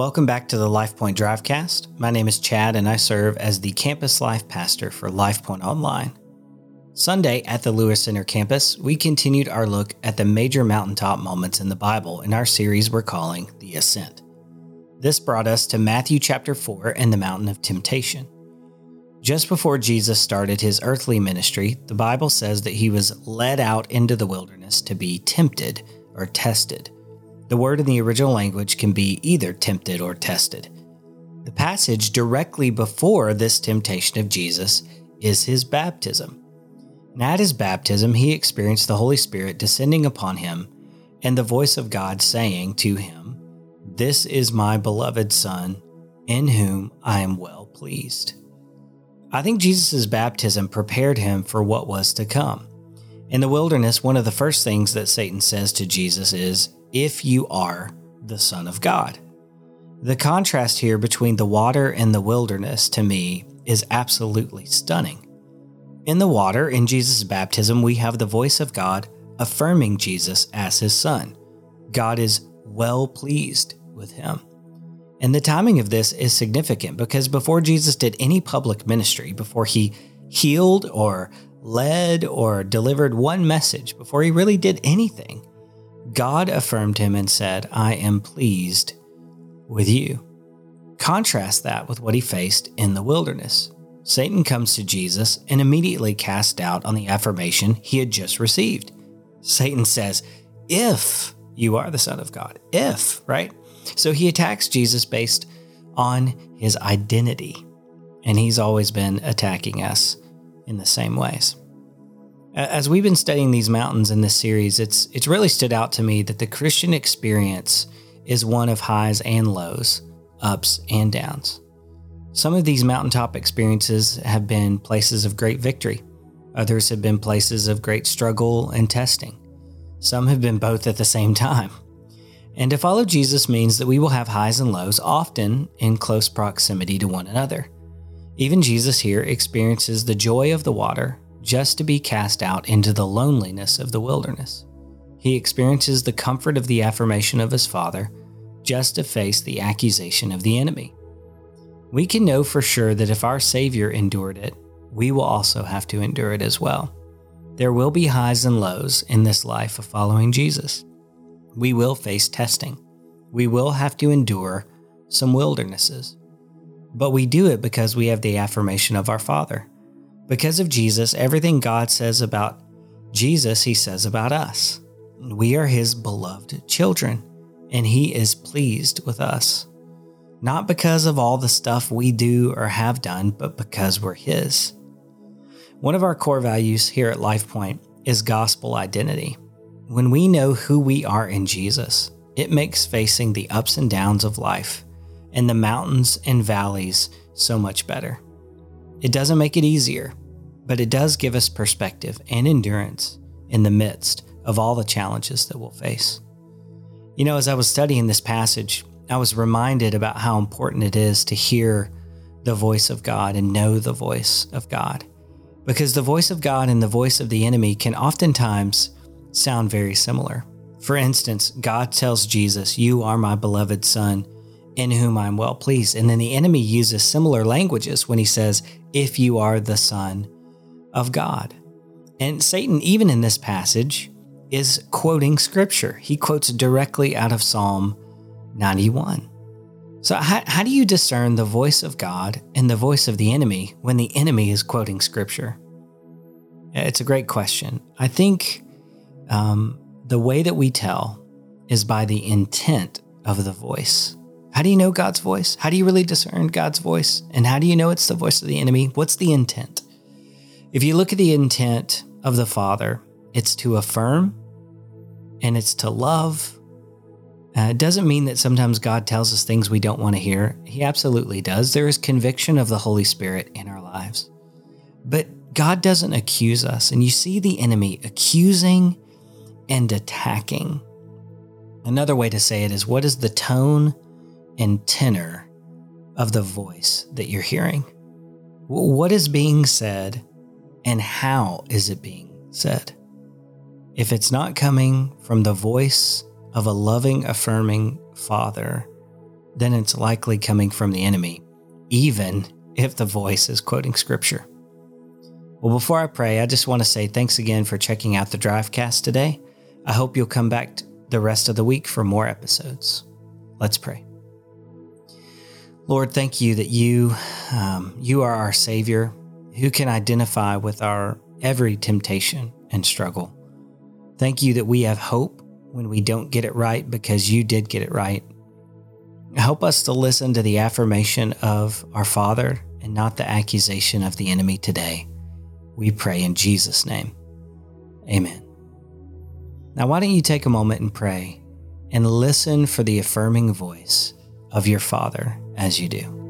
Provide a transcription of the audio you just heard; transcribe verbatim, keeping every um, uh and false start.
Welcome back to the LifePoint Drivecast. My name is Chad and I serve as the Campus Life Pastor for LifePoint Online. Sunday at the Lewis Center campus, we continued our look at the major mountaintop moments in the Bible in our series we're calling The Ascent. This brought us to Matthew chapter four and the Mountain of Temptation. Just before Jesus started his earthly ministry, the Bible says that he was led out into the wilderness to be tempted or tested. The word in the original language can be either tempted or tested. The passage directly before this temptation of Jesus is his baptism. And at his baptism, he experienced the Holy Spirit descending upon him and the voice of God saying to him, "This is my beloved Son, in whom I am well pleased." I think Jesus' baptism prepared him for what was to come. In the wilderness, one of the first things that Satan says to Jesus is, "If you are the Son of God." The contrast here between the water and the wilderness, to me, is absolutely stunning. In the water, in Jesus' baptism, we have the voice of God affirming Jesus as his Son. God is well pleased with him. And the timing of this is significant because before Jesus did any public ministry, before he healed or led or delivered one message, before he really did anything, God affirmed him and said, "I am pleased with you." Contrast that with what he faced in the wilderness. Satan comes to Jesus and immediately casts doubt on the affirmation he had just received. Satan says, "If you are the Son of God," if, right? So he attacks Jesus based on his identity, and he's always been attacking us in the same ways. As we've been studying these mountains in this series, it's it's really stood out to me that the Christian experience is one of highs and lows, ups and downs. Some of these mountaintop experiences have been places of great victory. Others have been places of great struggle and testing. Some have been both at the same time. And to follow Jesus means that we will have highs and lows, often in close proximity to one another. Even Jesus here experiences the joy of the water just to be cast out into the loneliness of the wilderness. He experiences the comfort of the affirmation of his Father just to face the accusation of the enemy. We can know for sure that if our Savior endured it, we will also have to endure it as well. There will be highs and lows in this life of following Jesus. We will face testing. We will have to endure some wildernesses. But we do it because we have the affirmation of our Father. Because of Jesus, everything God says about Jesus, he says about us. We are his beloved children, and he is pleased with us. Not because of all the stuff we do or have done, but because we're his. One of our core values here at LifePoint is gospel identity. When we know who we are in Jesus, it makes facing the ups and downs of life and the mountains and valleys so much better. It doesn't make it easier, but it does give us perspective and endurance in the midst of all the challenges that we'll face. You know, as I was studying this passage, I was reminded about how important it is to hear the voice of God and know the voice of God. Because the voice of God and the voice of the enemy can oftentimes sound very similar. For instance, God tells Jesus, "You are my beloved Son, in whom I'm well pleased." And then the enemy uses similar languages when he says, "If you are the Son of God." And Satan, even in this passage, is quoting scripture. He quotes directly out of Psalm ninety-one. So how, how do you discern the voice of God and the voice of the enemy when the enemy is quoting scripture? It's a great question. I think um, the way that we tell is by the intent of the voice. How do you know God's voice? How do you really discern God's voice? And how do you know it's the voice of the enemy? What's the intent? If you look at the intent of the Father, it's to affirm and it's to love. Uh, it doesn't mean that sometimes God tells us things we don't want to hear. He absolutely does. There is conviction of the Holy Spirit in our lives. But God doesn't accuse us. And you see the enemy accusing and attacking. Another way to say it is, what is the tone and tenor of the voice that you're hearing? What is being said and how is it being said? If it's not coming from the voice of a loving, affirming Father, then it's likely coming from the enemy, even if the voice is quoting scripture. Well, before I pray, I just want to say thanks again for checking out the Drivecast today. I hope you'll come back the rest of the week for more episodes. Let's pray. Lord, thank you that you, um, you are our Savior who can identify with our every temptation and struggle. Thank you that we have hope when we don't get it right because you did get it right. Help us to listen to the affirmation of our Father and not the accusation of the enemy today. We pray in Jesus' name. Amen. Now, why don't you take a moment and pray and listen for the affirming voice of your Father as you do.